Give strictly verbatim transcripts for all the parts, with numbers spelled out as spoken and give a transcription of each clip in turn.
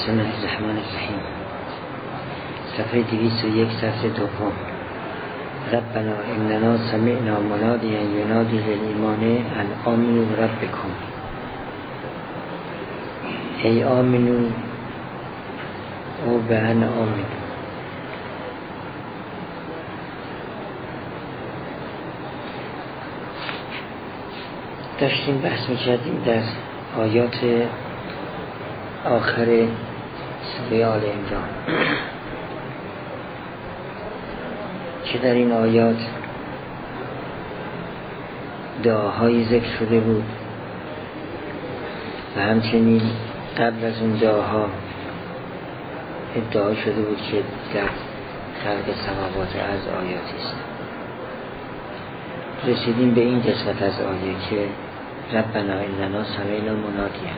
بسم الله الرحمن الرحیم. صفحه دویست و یک، صفحه دوم. ربنا اننا سمعنا منادیا ینادی للایمان ان آمنوا بربکم. ای آمنو او به ان آمنو. داشتیم بحث میکردیم در آیات آخر سوره آل عمران که در این آیات دعاهایی ذکر شده بود و همچنین قبل از اون دعاها ادعا شده بود که در خلق سماوات از آیاتی است. رسیدیم به این قسمت از آیه که ربنا اننا سمعنا منادیا.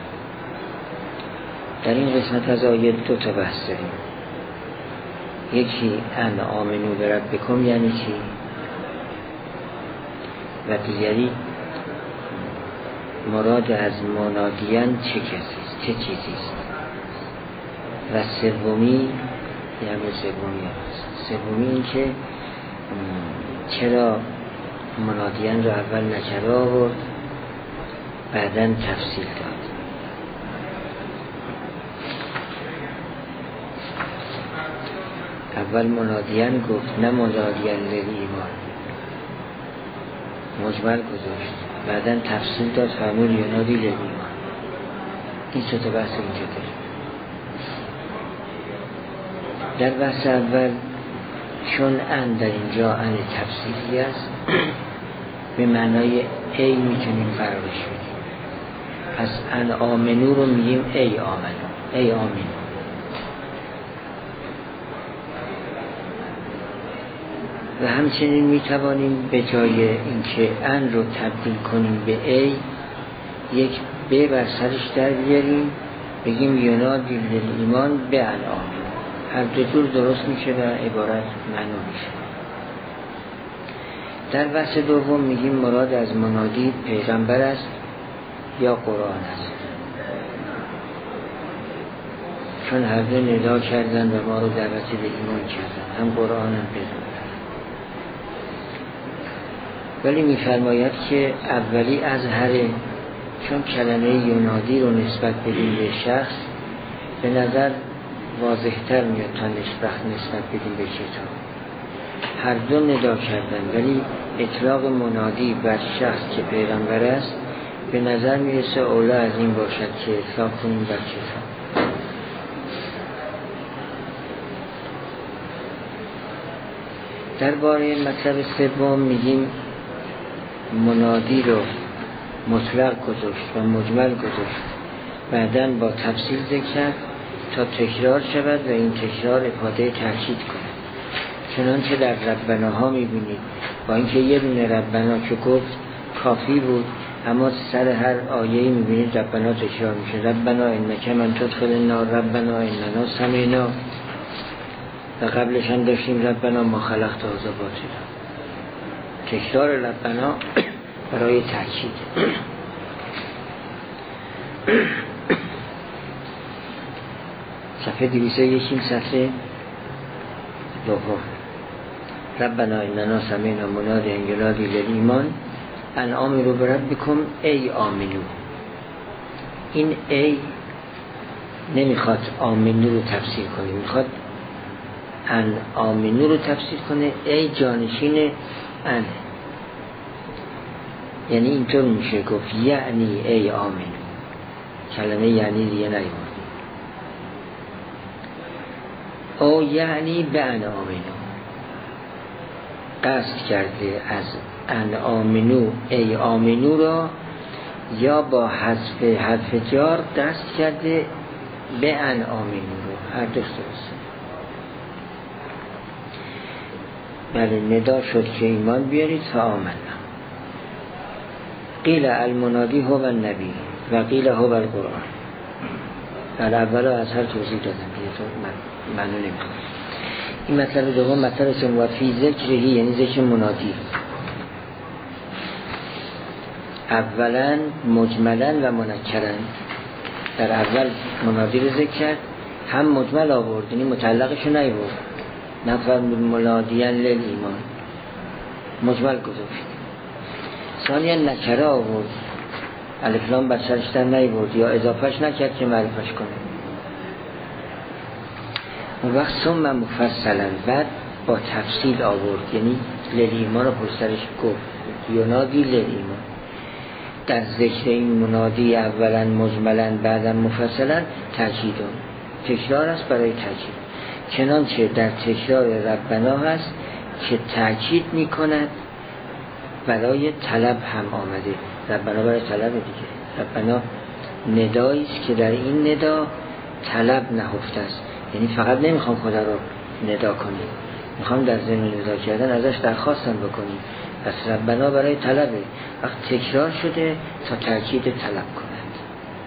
در این قسمت از آیه دو تا بحث داریم. یکی ان آمنو بربکم یعنی چی و دیگری مراد از منادیان چه کسیست، چه چیزیست و سومی یعنی سومی است. سومی این که چرا منادیان را اول نکره آورد بعداً تفصیل داد. اول منادیان گفت نه منادیان للایمان، مجمل گذاشت، بعداً تفصیل داد فرمود ینادی للایمان. این چه تا بحث اینجا داریم. در بحث اول چون ان در اینجا ان تفصیلی است به معنای ای میتونیم فرارش بدیم. پس ان آمنو رو میگیم ای آمنو، ای آمنو. و همچنین میتوانیم به جای اینکه ان رو تبدیل کنیم به ای یک به بر سرش در بیاریم بگیم ینادی للایمان به ان آمنو. هر دو جور درست میشه و عبارت معنا میشه. در بحث دوم میگیم مراد از منادی پیغمبر است یا قرآن است، چون هر دو ندا کردن و ما رو دعوت به ایمان کردن، هم قرآن هم پیغمبر. ولی میفرماید که اولی از هره، چون کلمه ینادی رو نسبت بدیم به شخص به نظر واضح‌تر میاد تا نسبت نسبت بدیم به کتاب. هر دو ندا کردن ولی اطلاق منادی بر شخص که پیغمبر است به نظر میرسه اولا از این باشد که اطلاق کنیم بر کتاب. درباره مطلب سوم میگیم منادی رو مطلق گذاشت و مجمل گذاشت، بعداً با تفصیل ذکر کرد تا تکرار شود و این تکرار افاده تاکید کنه. چنانچه در ربناها میبینید با اینکه یه دونه ربنا که گفت کافی بود، اما سر هر آیه‌ای میبینید ربنا تکرار میشه. ربنا انک من تدخل النار، ربنا اننا سمعنا. و قبلش هم داشتیم ربنا ما خلقت هذا باطلا. تکرار ربنا برای تاکید. صفحه دویست و یک، صفحه دوم. ربنا اننا سمعنا منادیا ینادی للایمان ان آمنوا بربکم ای آمنو. این ای نمیخواد آمنو رو تفسیر کنه، میخواد ان آمنو رو تفسیر کنه. ای جانشین ان، یعنی اینطور میشه گفت یعنی ای آمنو. کلمه یعنی دیگه نیومد. او یعنی به ان آمنو، قصد کرده از ان آمنو ای آمنو را یا با حذف حرف جار دست کرده به ان آمنو رو. هر دو درست. بله ندا شد که ایمان بیارید تا آمنا. قیل المنادی هو النبی و قیل هو القرآن. در اول از هر توضیح دادم دیگه تو منو نمیخواد. این مطلب دوم مطلب سوم و فی ذکرهی یعنی ذکر منادی. اولا مجملا و منکرا. در اول منادی رو ذکر کرد، هم مجمل آورد، یعنی متعلقشو نیورد، نفر منادیان لیل ایمان مجمل گذاشت. ثانیا نکره آورد، الف لام بر سرش در نیورد یا اضافهش نکرد که معرفش کنه. اون وقت ثم مفصلا بعد با تفصیل آورد، یعنی لیل ایمان رو پشترش گفت ینادی لیل ایمان. در ذکر این منادی اولا مجملا بعدا مفصلا تاکیدون، تکرار است برای تاکید، چنانچه در تکرار ربنا هست که تاکید می کند برای طلب هم آمده. ربنا برای طلب دیگه، ربنا ندایی است که در این ندا طلب نهفته است، یعنی فقط نمیخوام خدا رو ندا کنیم، میخوام در ضمن ندا کردن ازش درخواستم بکنیم. پس ربنا برای طلبه، وقت تکرار شده تا تاکید طلب کند.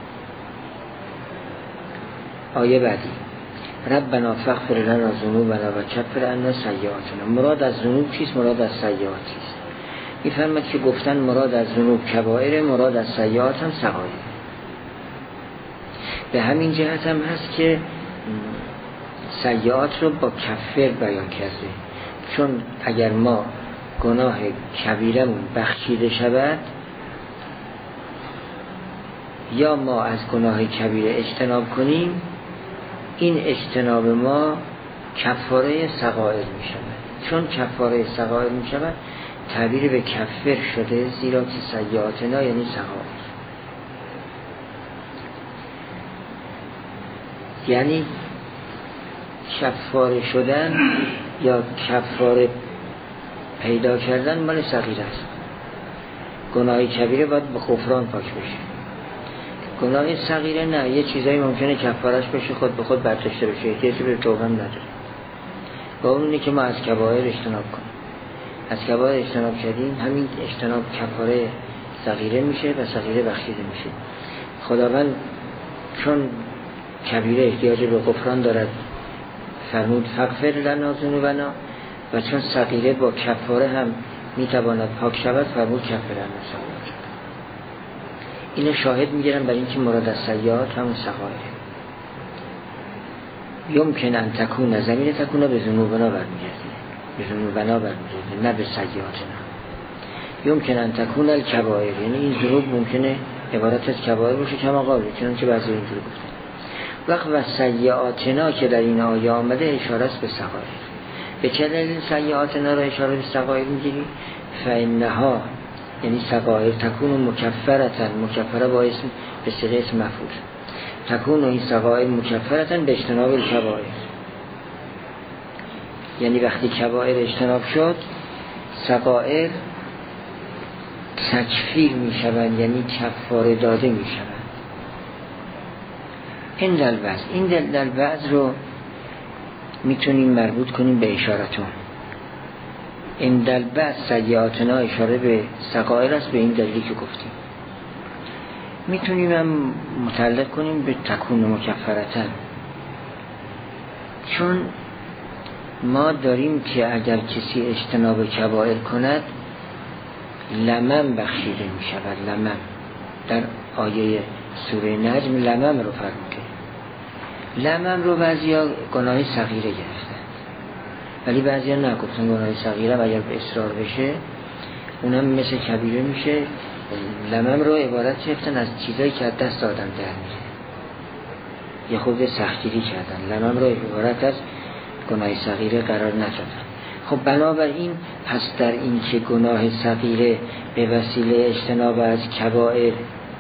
آیه بعدی ربنا فاغفر لنا ذنوبنا و کفر عنا سیئاتنا. مراد از ذنوب چیست؟ مراد از سیئات چیست؟ میفرماید که گفتن مراد از ذنوب کبائر، مراد از سیئات هم صغائر. به همین جهت هم هست که سیئات رو با کفر بیان کرده، چون اگر ما گناه کبیرمون بخشیده شود یا ما از گناه کبیره اجتناب کنیم، این اجتناب ما کفاره صغائر می شود. چون کفاره صغائر می شود تعبیر به کفر شده، زیرا که سیئاتنا یعنی صغائر، یعنی کفاره شدن یا کفاره پیدا کردن مال صغیره است. گناه کبیره باید به غفران پاک بشه، گناه صغیره نه، یه چیزایی ممکنه کفارش بشه خود به خود برداشته بشه، احتیاجی به توبه نداره. با اون اینه که ما از کبائر اجتناب کنیم. از کبائر اجتناب کردیم، همین اجتناب کفاره صغیره میشه و صغیره بخشیده میشه. خداوند چون کبیره احتیاج به غفران دارد فرمود فاغفر لنا ذنوبنا، و چون صغیره با کفاره هم میتواند پاک شود فرمود کفر لنا سیئات. اینو شاهد میگیرن برای اینکه مراد از سیئات همون صغائر. یمکن ان تکون، زمین تکون به ذنوبنا برمیگرده، به ذنوبنا برمیگرده نه به سیئاتنا. یمکن ان تکون الکبائر، یعنی این ذنوب ممکنه عبارت از کبائر باشه کما قال، چون که بعضی اینجوری گفتن. وقت و سیئاتنا که در این آیه آمده اشاره است به صغائر. به چه دلیل سیئاتنا را اشاره به صغائر میگیری؟ فانها یعنی صغائر تکون مکفرتن، مکفره با اسم به صيغه اسم مفعول، تکون این صغائر مکفرتن به اجتناب الکبائر، یعنی وقتی کبائر اجتناب شد صغائر تکفیر می شوند، یعنی کفاره داده می شوند. این دلبز این دلبز رو میتونیم مربوط کنیم به اشارتون. این دلبز سیئاتنا اشاره به صغائر است، به این دلیلی که گفتیم. میتونیم هم متعلق کنیم به تکون مکفرتن، چون ما داریم که اگر کسی اجتناب کبائر کند لمم بخشیده می شود. لمم در آیه سوره نجم لمم رو فرموده. لمم رو بعضی ها گناه صغیره گرفتن، ولی بعضی ها نه، گفتن گناه صغیره و اگر به اصرار بشه اونم مثل کبیره میشه. لمم رو عبارت گرفتن از چیزایی که از دست آدم در میره، یه خود سختگیری کردن. لمم رو عبارت از گناه صغیره قرار ندادن. خب بنابراین پس در این که گناه صغیره به وسیله اجتناب از کبائر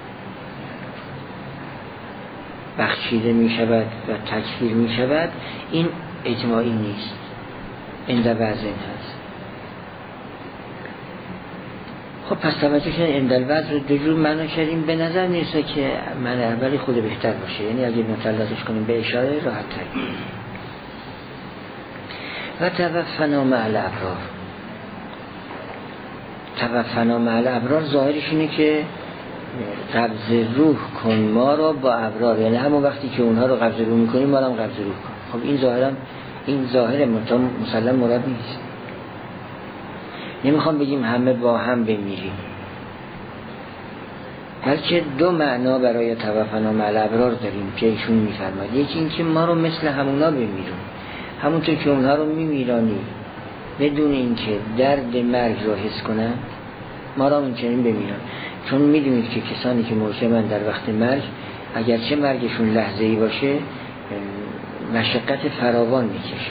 بخشیده می شود و تکفیر می شود، این اجماعی نیست، این در بعض این هست. خب پس توجه کنید این دلوز رو دو جور معنا کردیم. به نظر میرسه که معنی اولی خود بهتر باشه، یعنی اگه متعلقش کنیم به اشاره راحت تر. و توفنا مع الابرار، توفنا مع الابرار ظاهرش اینه که قبض روح کن ما رو با ابرار، یعنی همون وقتی که اونها رو قبض روح میکنیم ما رو هم قبض روح کن. خب این ظاهرا این ظاهر مسلم مراد نیست. نمیخوام بگیم همه با هم بمیریم، بلکه دو معنا برای توفنا مع الابرار داریم که ایشون میفرماید. یکی این که ما رو مثل همونا بمیرون، همونطور که اونها رو میمیرانی بدون اینکه درد مرگ رو حس کنن، ما را همچنین بمیرن. چون میدونید که کسانی که مرشدن در وقت مرگ اگرچه مرگشون لحظه‌ای باشه مشقت فراوان میکشن،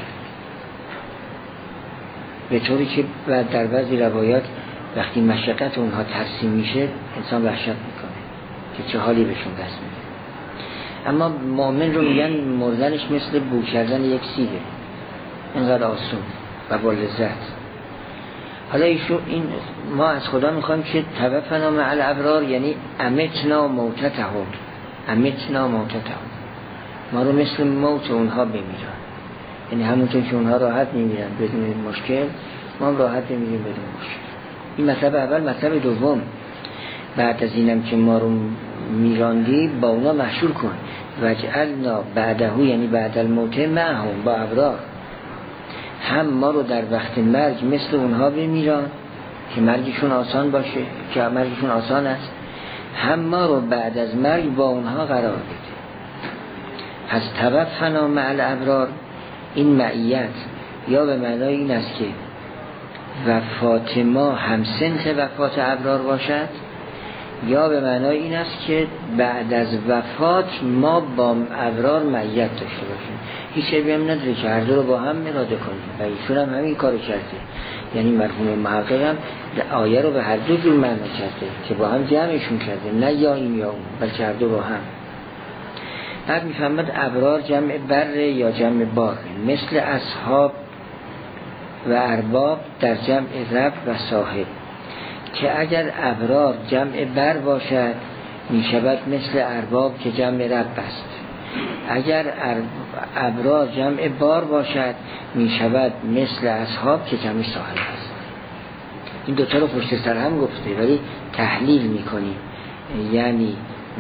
به طوری که در بعضی روایات وقتی مشقت اونها ترسیم میشه انسان وحشت میکنه که چه حالی بهشون دست میده. اما مؤمن رو میگن مردنش مثل بو کردن یک سیبه، اینقدر آسون و با لذت. حالا ایشون این ما از خدا میخوایم که توفنا مع الابرار، یعنی امتنا موتتهم، امتنا موتتهم، ما رو مثل موت اونها بمیرن، یعنی همونطور که اونها راحت میمیرن بدون مشکل، ما هم راحت بمیریم بدون مشکل. این مطلب اول. مطلب دوم، بعد از اینم که ما رو میراندی با اونا محشور کن، وجعلنا بعدهو، یعنی بعد الموت معهم، با ابرار، هم ما رو در وقت مرگ مثل اونها بمیران که مرگشون آسان باشه، که مرگشون آسان است، هم ما رو بعد از مرگ با اونها قرار بده. پس توفنا مع الابرار، این معیت یا به معنای این است که وفات ما هم سنخ وفات ابرار باشد، یا به معنای این است که بعد از وفات ما با ابرار معیت داشته باشیم. هیچ عیبی هم نداره که هر دو رو با هم اراده کنیم و ایشون هم همین کارو کرده. یعنی مرحوم محقق هم آیه رو به هر دو جور معنی کرده که با هم جمعشون کرده، نه یا این یا اون، بلکه هر دو با هم. بعد میفهمد ابرار جمع بر یا جمع بار، مثل اصحاب و ارباب در جمع رب و صاحب، که اگر ابرار جمع بر باشد می شود مثل ارباب که جمع رب است، اگر ابرار جمع بار باشد می شود مثل اصحاب که جمع صاحب است. این دوتا رو پشت سر هم گفته ولی تحلیل می کنیم، یعنی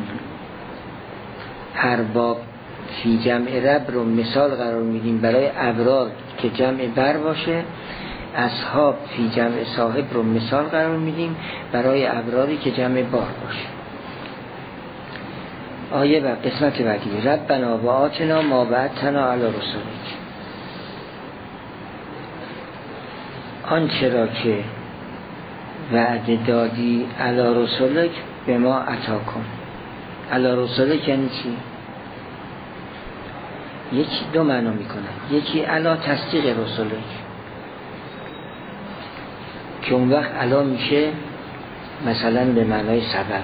ارباب فی جمع رب رو مثال قرار میدیم برای ابرار که جمع بر باشه، اصحاب فی جمع صاحب رو مثال قرار میدیم برای ابراری که جمع بار باشه. آیه و قسمت بعدی، ربنا و آتنا ما وعدتنا علی رسولک، آنچه را که وعده دادی علی رسولک به ما عطا کن. علی رسولک یعنی چی؟ یکی دو معنا میکنه، یکی علا تصدیق رسولک که اون وقت علا میشه مثلا به معنای سبب،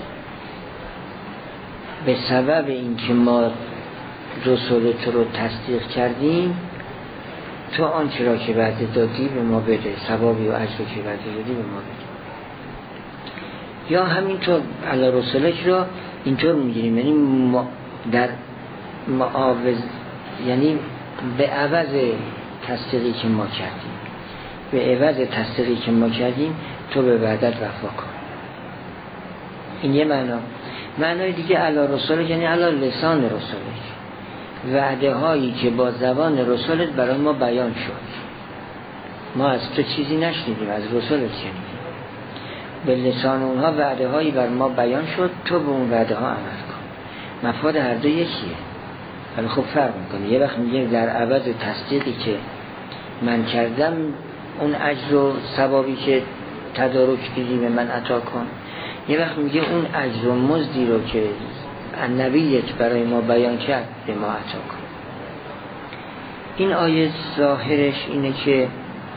به سبب این که ما رسولت رو تصدیق کردیم تو آنچه را که وعده دادی به ما بده، ثوابی و اجری که وعده دادی به ما بده. یا همینطور علی رسولک را اینطور میگیریم، یعنی در معاوض، یعنی به عوض تصدیقی که ما کردیم، به عوض تصدیقی که ما کردیم تو به وعدت وفا کن. این یه معنا. معنای دیگه علی رسولک یعنی علی لسان رسولک، وعده هایی که با زبان رسولت برای ما بیان شد، ما از تو چیزی نشنیدیم، از رسولت شنیدیم، به لسان اونها وعده هایی بر ما بیان شد، تو به اون وعده ها عمل کن. مفاد هر دو یکیه ولی خب فرق میکنه. یه وقت میگه در عوض تصدیقی که من کردم اون اجر و ثوابی که تدارک دیدی به من عطا کن، یه وقت میگه اون اجر و مزدی رو که نبیت برای ما بیان کرد به ما عطا کن. این آیه ظاهرش اینه که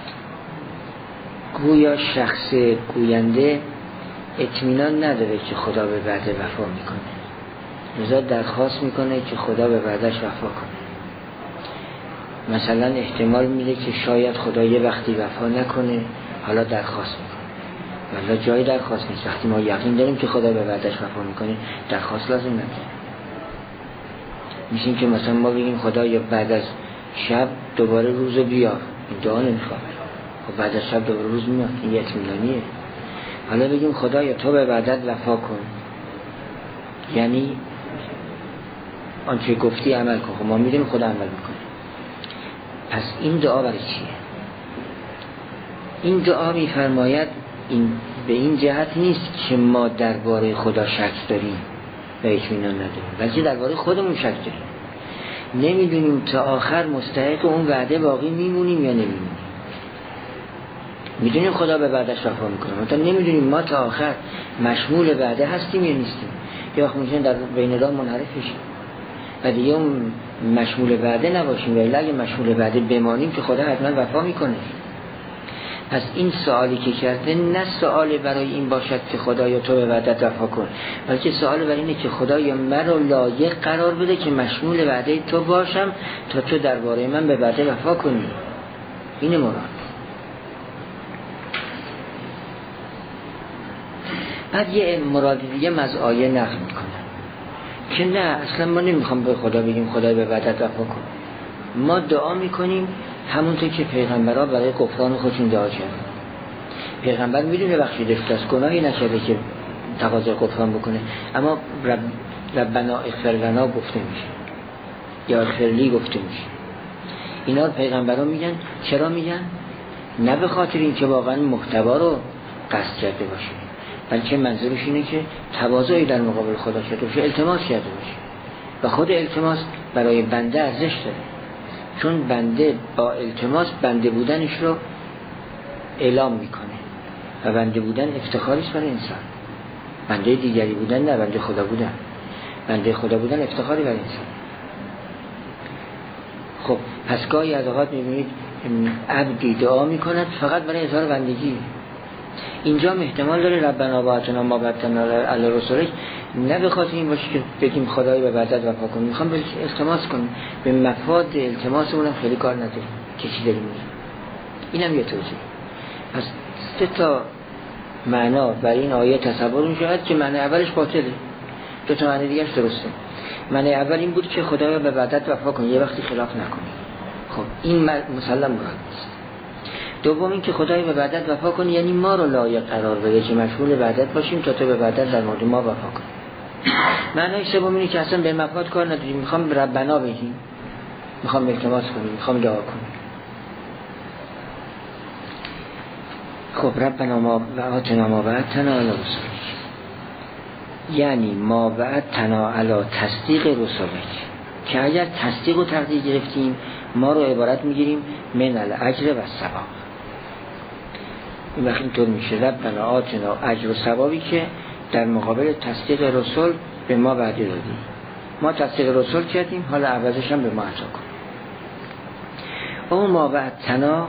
گویا شخص گوینده اطمینان نداره که خدا به وعده وفا میکنه، لذا درخواست میکنه که خدا به وعدش وفا کنه. مثلا احتمال میده که شاید خدا یه وقتی وفا نکنه، حالا درخواست میکنه، ولی جای درخواست نیست. وقتی ما یقین داریم که خدا به وعدش وفا میکنه درخواست لازم نداره. میشیم که مثلا ما بگیم خدا یا بعد از شب دوباره روزو بیار، این دعا نمیخواد، خب بعد از شب دوباره روز میاد، این یه اطمینانیه. حالا بگیم خدا یا تو به وعدت وفا کن، یعنی آنچه گفتی عمل کن. خب ما میدیم خدا عمل میکنه. پس این دعا برای چیه؟ این دعا میفرماید این به این جهت نیست که ما درباره خدا شک داریم و اطمینان نداریم، بلکه درباره خودمون شک داریم. نمیدونیم تا آخر مستحق اون وعده باقی میمونیم یا نمیمونیم. میدونیم خدا به وعدش وفا میکنه، مثلا نمیدونیم ما تا آخر مشمول وعده هستیم یا نیستیم. یا وقت میتونیم در بین راه منحرف بشیم و دیگه اون مشمول وعده نباشیم، ولی اگه مشمول وعده بمانیم که خدا حتما وفا میکنه. پس این سوالی که کرده نه سوالی برای این باشد که خدا یا تو به وعدت وفا کن، بلکه سوال برای اینه که خدا یا مرا لایق قرار بده که مشمول وعده تو باشم تا تو درباره من به وعده وفا کنی. این مراد. بعد یه مراد دیگه از آیه نقل میکنه که نه، اصلا ما نمیخوام به خدا بگیم خدا به وعدت وفا کن. ما دعا میکنیم همونطور که پیغمبرها برای غفران خودشون دعا کردن. پیغمبر میدونه بخشیده شده است، گناهی نکرده که تقاضای غفران بکنه، اما رب ربنا اغفر لنا گفته میشه یا اغفر لی گفته میشه. اینا رو پیغمبرها میگن. چرا میگن؟ نه به خاطر اینکه واقعا محتوا رو قصد کرده باشه، بلکه منظورش اینه که تواضعی در مقابل خدا کرده باشه، التماس کرده باشه. و خود التماس برای بنده ارزش داره، چون بنده با التماس بنده بودنش رو اعلام میکنه و بنده بودن افتخاریش برای انسان. بنده دیگری بودن نه، بنده خدا بودن. بنده خدا بودن افتخاری برای انسان. خب پس گاهی از اوقات میبینید عبدی دعا میکند فقط برای اظهار بندگی. اینجا احتمال داره ربنا وآتنا ما وعدتنا علی رسولک نه به خاطر این باشه که بگیم خدای به وعدت وفا کن، میخوام بهش التماس کنیم. به مفاد التماسمون هم خیلی کار نداریم که چی داریم میگیم. اینم یه توجیه. پس سه تا معنا برای این آیه تصور میشود که معنی اولش باطله، دو تا معنی دیگه‌اش درسته. معنی اول این بود که خدایا به وعدت وفا کن، یه وقتی خلاف نکنی. خب این مسلم مراد است. دوم این که خدای به وعدت وفا کن یعنی ما رو لایق قرار بده که مشغول وعدت باشیم تا تو به وعدت در مورد ما وفا کن. معنی سوم اینه که اصلا به مفاد کار نداریم، میخوام ربنا بگیم، میخوام التماس کنیم، میخوام دعا کنیم. خب ربنا ما وآتنا ما وعدتنا علی رسولک، یعنی ما وعدتنا علی تصدیق رسولک، که اگر تصدیق و تقدیر گرفتیم ما رو عبارت میگیریم من الاجر و ثواب. این وقت اینطور میشه ربنا آتنا اجر و ثوابی که در مقابل تصدیق رسول به ما وعده دادیم. ما تصدیق رسول کردیم، حالا عوضش هم به ما عطا کن. اون ما وعدتنا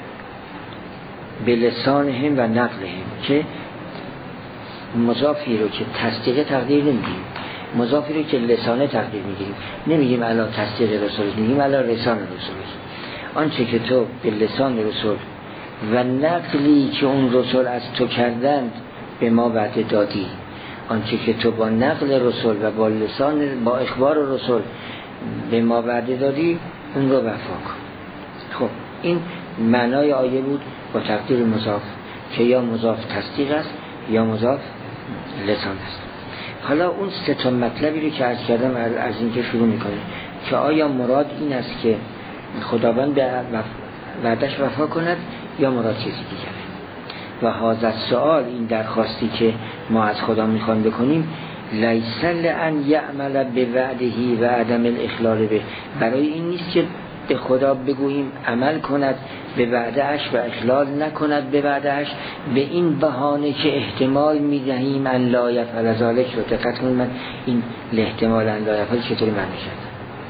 به لسانهم و نقلهم، که مضافی رو که تصدیق تقدیر نمیگیم، مضافی رو که لسانه تقدیر میگیریم، نمیگیم علا تصدیق رسول، میگیم علا لسان رسول. آنچه که تو به لسان رسول و نقلی که اون رسول از تو کردند به ما وعده دادی، آنچه که تو با نقل رسول و با لسان با اخبار رسول به ما وعده دادی اون رو وفا کن. خب این معنای آیه بود با تقدیر مضاف که یا مضاف تصدیق است یا مضاف لسان است. حالا اون سه تا مطلبی رو که عرض کردم از این که شروع میکنه که آیا مراد این است که خداوند به وعدش وفا کند یا مراد چیزی دیگره. و هذا السؤال، این درخواستی که ما از خدا میخوان بکنیم، لیس لأن یعمل بوعده و عدم الاخلال به، برای این نیست که به خدا بگوییم عمل کند به وعدهش و اخلال نکند به وعدهش، به این بهانه که احتمال میدهیم ان لا یفعل ذلک رو. دقت کنید من این احتمال ان لا یفعل چطوری معنی کردم.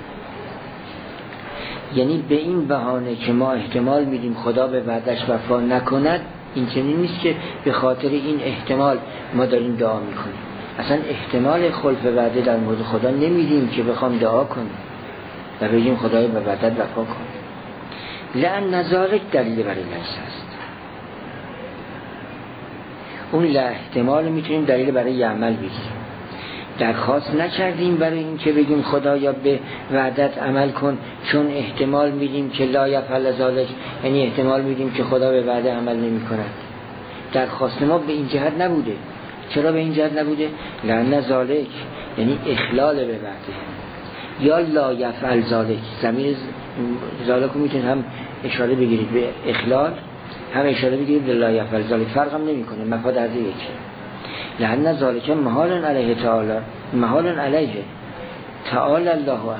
یعنی به این بهانه که ما احتمال میدیم خدا به وعدش وفا نکند، این چنین نیست که به خاطر این احتمال ما داریم دعا میکنیم. اصلا احتمال خلف وعده در مورد خدا نمیدیم که بخوام دعا کنیم و بگیم خدای به وعدت وفا کن. لأن ذلک دلیل برای لیس است. اون لا احتمال میتونیم دلیل برای عمل بگیریم. درخواست نکردیم برای این که بگیم خدایا به وعدت عمل کن، چون احتمال میدیم که لا یفعل ذلک، یعنی احتمال میدیم که خدا به وعده عمل نمی کند. درخواست ما به این جهت نبوده. چرا به این جهت نبوده؟ لأن ذلک یعنی اخلال به وعده، یا لا یفعل ذلک. ضمیر ذلک رو میتونید هم اشاره بگیرید به اخلال هم اشاره بگیرید لا یفعل ذلک، فرق هم نمیکنه، مفاد از یکی. لأن ذلک محال علیه تعالی، محال علیه تعالی الله عنه.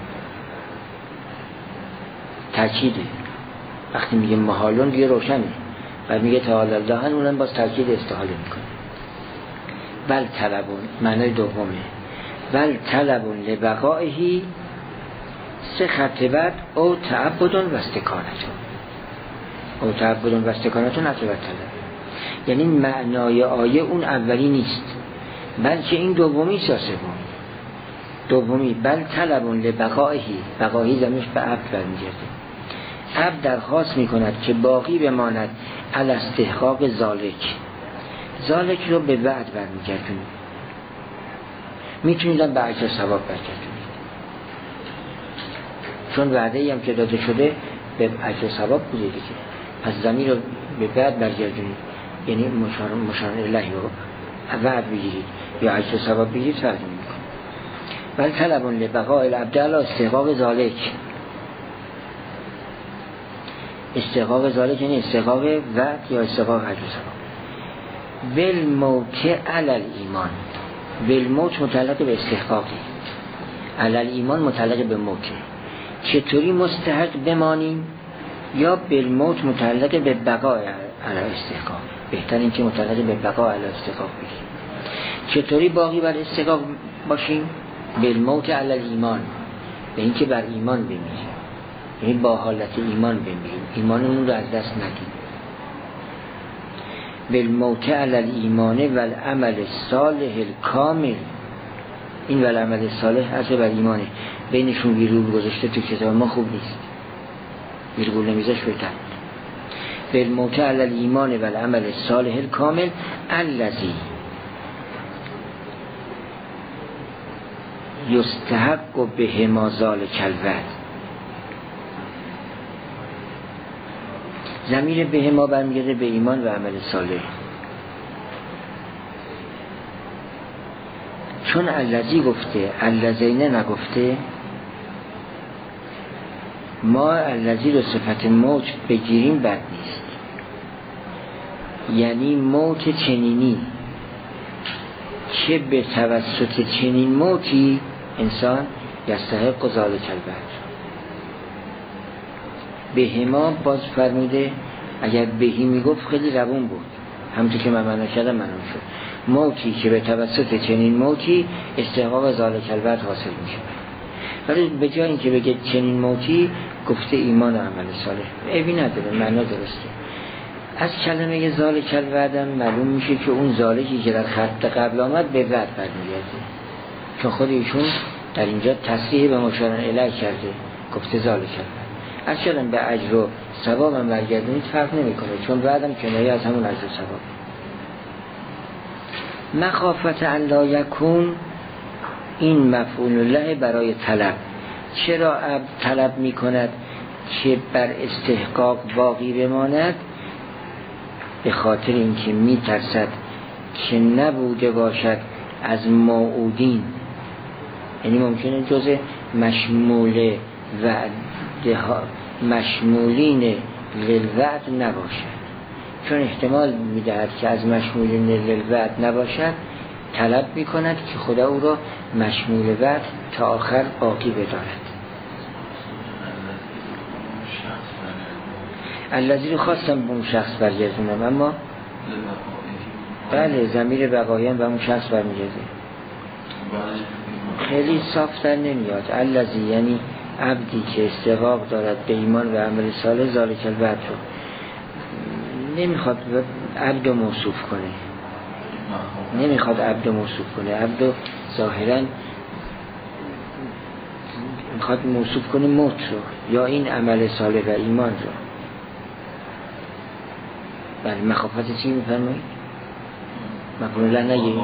تاکیده، وقتی میگه محالون دیگه روشنه، و میگه تعالی الله عنه اونم باز تاکید استحاله میکنه. بل طلبون، معنای دومه، بل طلبون لبقائه سه خط بعد او تعبدون و استکانتون، او تعبدون و استکانتون عطبت طلب، یعنی معنای آیه اون اولی نیست بلکه این دومی یا سومی. دومی بل طلبون لبقائه، بقائه زمینش به عبد برمیگرده، عبد درخواست میکند که باقی بماند علی استحقاق ذالک، ذالک رو به بعد برمیگردونید، میتونیدم به اجر ثواب برگردونید، چون وعده ای هم که داده شده به اجر ثواب بوده دیگه، پس زمین رو به بعد برگردونید، یعنی مشار الهی رو وعد بگیرید یا اجر ثواب بگیرید، فرق نمیکنه. بل طلبون لبقاء العبد علی استحقاق ذالک، استحقاق ذالک یعنی استحقاق وعد یا استحقاق اجر ثواب. بالموت علی الایمان، بالموت متعلق به استحقاقی، علی الایمان متعلق به موت. چطوری مستحق بمانیم؟ یا بالموت متعلق به بقاء علی استحقاق، بهتر این که متعلق به بقاء علی استحقاق بگیم. چطوری باقی بر استحقاق باشیم؟ بالموت علی الایمان، به این که بر ایمان بمیریم، یعنی با حالت ایمان بمیریم، ایمانمون رو از دست ندیم. بالموت علی الایمان و العمل الصالح الکامل، این و العمل صالح از بر ایمانه، بینشون ویرگول گذاشته تو کتاب ما خوب نیست، ویرگول نمیذاش بهتر. بالموت علی الایمان و العمل الصالح الکامل الذی یستحق به ما ذالک الوعد، ضمیر به ما برمیگرده به ایمان و عمل صالح، چون الذی گفته الذین نگفته، ما الذی رو صفت موت بگیریم بد نیست، یعنی موت چنینی که به توسط چنین موتی انسان یستحق ذالک الوعد. به ما باز فرموده، اگر بهی میگفت خیلی روون بود، همونطور که من معنا کردم معلوم شد، موتی که به توسط چنین موتی استحقاق ذالک الوعد حاصل میشه. ولی به جای اینکه بگه چنین موتی گفته ایمان و عمل صالح، عیبی نداره، معنا درسته. از کلمه ذالک الوعد معلوم میشه که اون ذالکی که در خط قبل آمد به وعد برمیگرده، چون خود ایشون در اینجا تصریح به مشار الیه کرده، گفته ذالک الوعد. از کلمه به اجر و ثواب هم برگردونید فرق نمیکنه، چون بعدم کنایه از همون اجر و ثواب. مخافت ان لا یکون، این مفعول له برای طلب. چرا عبد طلب میکند که بر استحقاق باقی بماند؟ به خاطر اینکه میترسد که نبوده باشد از موعودین، یعنی ممکنه جز مشمول وعده ها مشمولین للوعد نباشد، چون احتمال میدهد که از مشمولین للوعد نباشد، طلب میکند که خدا او را مشمول وعد تا آخر باقی بدارد. الذی رو خواستم به اون شخص برگردونم، اما بله ضمیر بقایان به اون شخص برمیگرده، خیلی صاف در نمیاد. الذی یعنی عبدی که استحقاق دارد به ایمان و عمل صالح ذالک الوعد رو نمیخواد عبد رو موصوف کنه، نمیخواد عبد رو موصوف کنه، عبد رو ظاهرا میخواد موصوف کنه موت رو یا این عمل صالح و ایمان رو. بله مخافت چی میفرمایی؟ مفعول له نگی؟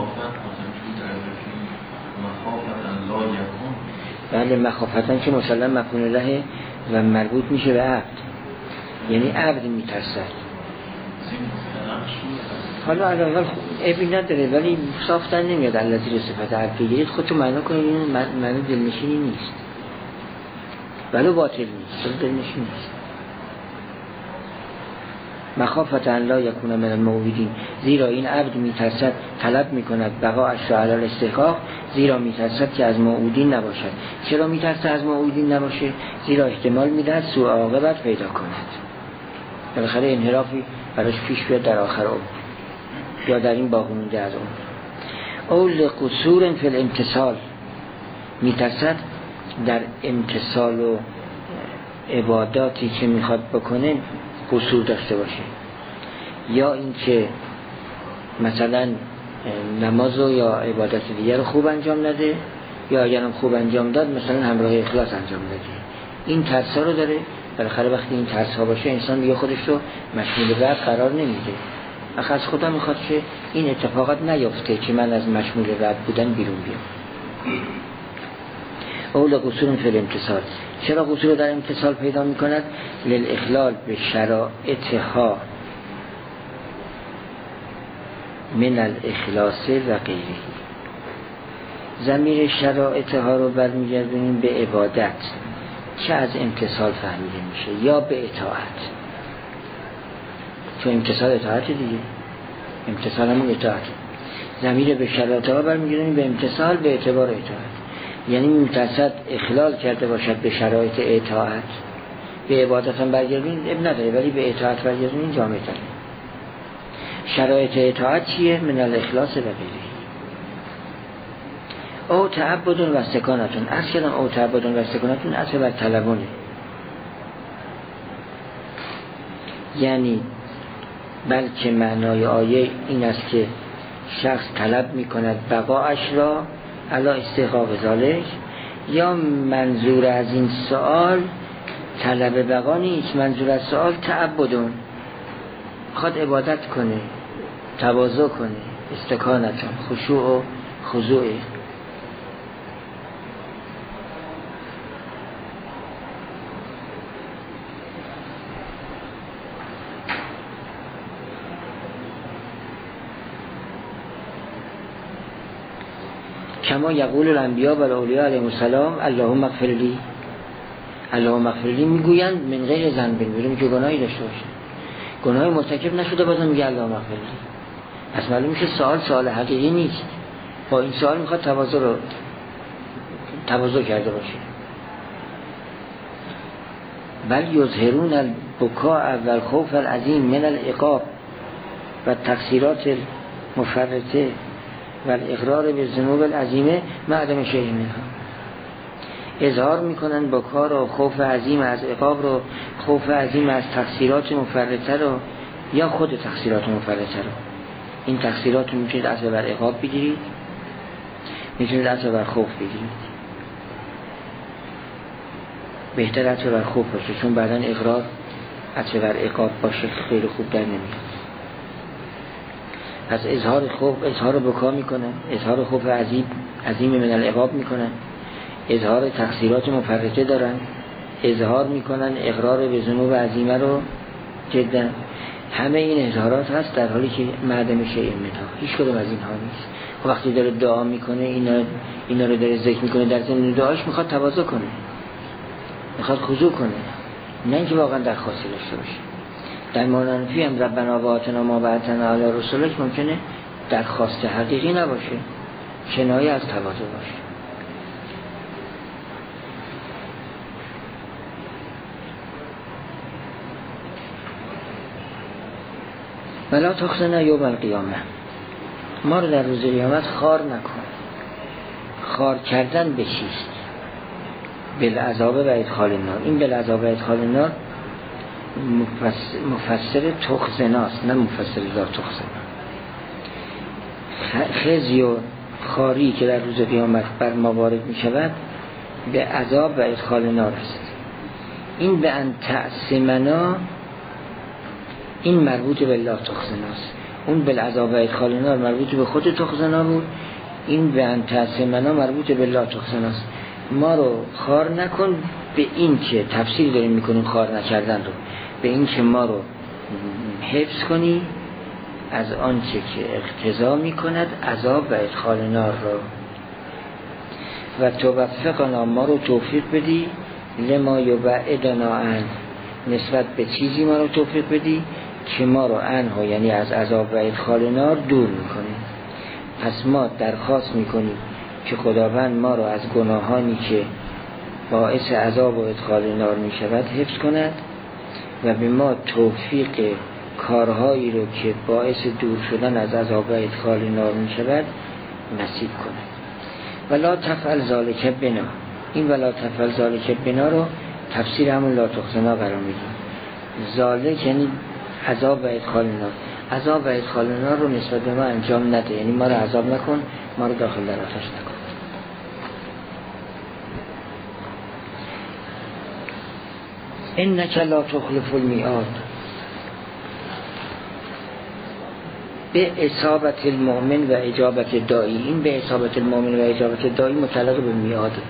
بله مخافتن که مسلم مفعول له و مربوط میشه به عبد، یعنی عبد میترسد. حالا علاوه عیبی نداره، ولی صافتن نمیاد الذی رو صفت عبد بگیرید، خودتو معنا کنید این معنی دلنشینی نیست، ولو باطل نیست، دلنشین نیست. مخافت ان لا یکون من الموعودین، زیرا این عبد میترسد طلب میکند بقاءش را علی الاستحقاق، زیرا میترسد که از موعودین نباشد. چرا میترسد از موعودین نباشه؟ زیرا احتمال میدهد سوء عاقبت پیدا کند، بالاخره انحرافی براش پیش بیاد در آخر عمر یا در این باقی مونده از عمر. او لقصور فی الامتثال، میترسد در امتثال و عباداتی که میخواد بکنه قصور داشته باشه، یا اینکه مثلا نماز و یا عبادت دیگر رو خوب انجام نده، یا اگرم خوب انجام داد مثلا همراه اخلاص انجام نده. این ترس ها رو داره. بالاخره وقتی این ترس ها باشه انسان دیگه خودش رو مشمول رد قرار نمیده. آخه از خدا میخواد که این اتفاقات نیفته که من از مشمول رد بودن بیرون بیام. اول قصور فی الامتثال، چرا قصور در امتثال پیدا میکند؟ للاخلال به شرائطها من الاخلاص و غیره. ضمیر شرائطها رو برمیگردونیم به عبادت که از امتثال فهمیده میشه یا به اطاعت، چون امتثال اطاعت دیگه، امتثال همون اطاعت. ضمیر به شرائطها برمیگردونیم به امتثال به اعتبار اطاعت، یعنی متصد اخلال کرده باشد به شرایط اطاعت. به عبادت هم برگردونید اب نداره، ولی به اطاعت برگردونید جامعه تره. شرایط اطاعت چیه؟ من الاخلاص و غیره. او تعبدون و سکانتون، از کدام او تعبدون و سکانتون اصل بر طلبونه، یعنی بلکه معنای آیه این است که شخص طلب می کند بقاش را علی استحقاق ذالک، یا منظور از این سوال طلب بقا نیست، منظور از سوال تعبدون، خود عبادت کنه، تواضع کنه، استکانتون، خشوع و خضوع. کما یقول الانبیاء و الاولیاء علیهم السلام اللهم اغفر لی، اللهم اغفر لی میگویند من غیر ذنب، بدون که گناهی داشته باشه، گناهی مرتکب نشده بازم میگه اللهم اغفر لی. پس معلوم میشه سوال سوال حقیقی نیست، با این سوال میخواد تواضع رو تواضع کرده باشه. بل یظهرون البکاء و الخوف العظیم من العقاب و تقصیرات المفرطه و الاقرار به ذنوب العظیمه معدم شیء منها. اظهار میکنن با کار و خوف عظیم از عقاب رو، خوف عظیم از تقصیرات مفرطه رو، یا خود تقصیرات مفرطه رو. این تقصیرات رو میتونید اصلا بر عقاب بگیرید، میتونید اصلا بر خوف بگیرید. بهتر اصلا بر خوف باشه، چون بعدا اقرار اصلا بر عقاب باشه خیلی خوب در نمیاد. پس اظهار خوف، اظهار بکا میکنن، اظهار خوف عظیم عظیم من العقاب میکنن، اظهار تقصیرات مفرطه دارن، اظهار میکنن اقرار به ذنوب عظیمه رو جدا. همه این اظهارات هست در حالی که معدم شیء منها، هیچ کدوم از اینها نیست. وقتی داره دعا میکنه اینا اینا رو داره ذکر میکنه، در ضمن دعاش میخواد تواضع کنه، میخواد خضوع کنه، نه اینکه واقعا درخواستی داشته باشه. در معنی هم ربنا و آتنا ما بعثنا علی رسولک ممکنه درخواست حقیقی نباشه، کنایه از تواضع باشه. ولا تخزنا یوم القیامه، ما رو در روز قیامت خار نکن. خار کردن به چیست؟ بالعذاب و ادخال النار. این بالعذاب و ادخال النار مفسر تخزناست، نه مفسر لا تخزنا. خزی و خاری که در روز قیامت بر ما وارد می شود به عذاب و ادخال نار است. این به ان تعصمنا، این مربوط به لا تخزناست. اون بالعذاب و ادخال نار مربوط به خود تخزنا بود، این به ان تعصمنا مربوط به لا تخزناست. ما رو خار نکن، به این که تفسیر داریم میکنیم خار نکردن رو، به این که ما رو حفظ کنی از آنچه که اقتضا میکند عذاب و ادخال نار رو، و توفقنا، ما رو توفیق بدی لما یبعدنا عن، نسبت به چیزی ما رو توفیق بدی که ما رو عنها یعنی از عذاب و ادخال نار دور میکنه. پس ما درخواست میکنیم که خداوند ما رو از گناهانی که باعث عذاب و ادخال نار میشود حفظ کند و به ما توفیق کارهایی رو که باعث دور شدن از عذاب و ادخال نار میشود نصیب کند. ولا تفعل ذلک بنا، این ولا تفعل ذلک بنا رو تفسیر همون لا تخزنا قرار میدیم. ذالک یعنی عذاب و ادخال نار، عذاب و ادخال نار رو نسبت به ما انجام نده، یعنی ما رو عذاب نکن، ما رو داخل در آتش نکن. انک لا تخلف المیعاد، به اصابت المؤمن و اجابت داعی. این به اصابت المؤمن و اجابت داعی متعلق به میعاده،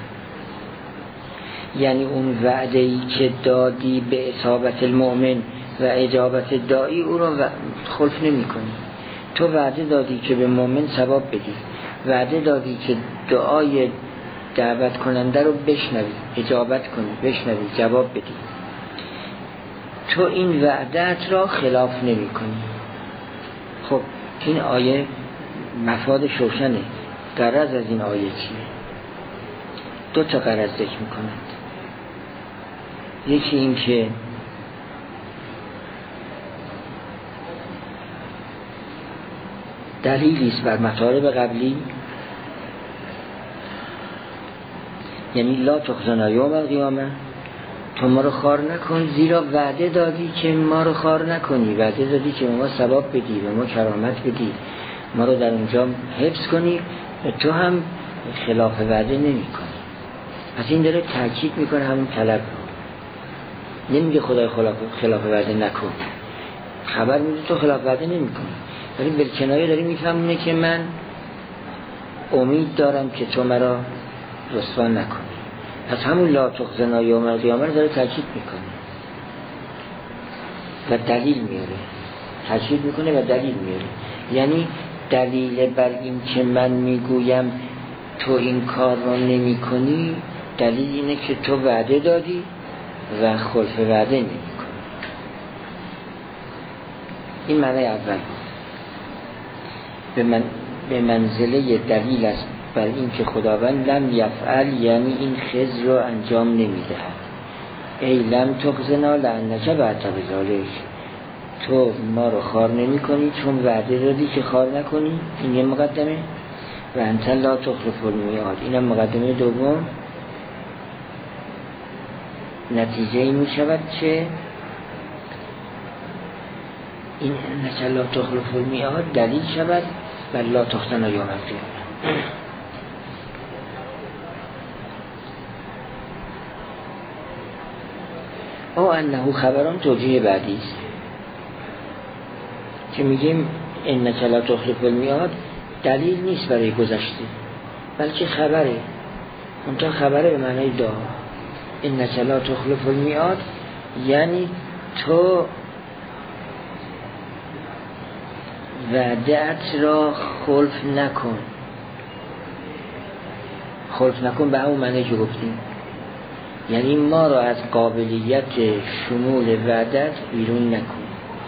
یعنی اون وعده ای که دادی به اصابت المؤمن و اجابت داعی او رو خلف نمی کنی. تو وعده دادی که به مؤمن ثواب بدی، وعده دادی که دعای دعوت کننده رو بشنوی، اجابت کنی، بشنوی، جواب بدی. تو این وعدت را خلاف نمی کنی. خب این آیه مفاد شوشنه. غرض از این آیه چیه؟ دو تا غرض ذکر می کند. یکی این که دلیلی است بر مطالب قبلی، یعنی لا تخزنا یوم القیامه، تو ما رو خار نکن، زیرا وعده دادی که ما رو خار نکنی، وعده دادی که ما ثواب بدی، به ما کرامت بدی، ما رو در اونجا حفظ کنی، تو هم خلاف وعده نمی کنی. پس این داره تاکید میکنه همون طلب رو، نمیگه خدای خلاف خلاف وعده نکن، خبر میده تو خلاف وعده نمی کنی، ولی بالکنایه داری میفهمونه که من امید دارم که تو مرا رسوا نکنی. پس همون لا تخزنا یوم القیامه رو داره تاکید میکنه و دلیل میاره، تاکید میکنه و دلیل میاره. یعنی دلیل بر این که من میگویم تو این کار رو نمی کنی، دلیل اینه که تو وعده دادی و خلف وعده نمی کنی. این معنی اول به من به منزله دلیل است بر این که خداوند لم یفعل، یعنی این خز رو انجام نمیدهد. ای لم تخزنا لعنک بعد بذالک، تو ما رو خار نمی کنی چون وعده دادی که خار نکنی. این یه مقدمه. و انت لا تخلف المیعاد، اینم مقدمه دوم. نتیجه این می شود که این انک لا تخلف المیعاد دلیل شود بر لا تخزنا یوم القیامه. او انه خبران توجیه بعدی است که میگیم انک لا تخلف المیعاد دلیل نیست برای گذشته، بلکه خبره. اونتا خبره به معنی دعا. انک لا تخلف المیعاد یعنی تو وعدت را خلف نکن. خلف نکن به همون معنی که گفتیم، یعنی ما را از قابلیت شمول وعدت بیرون نکن.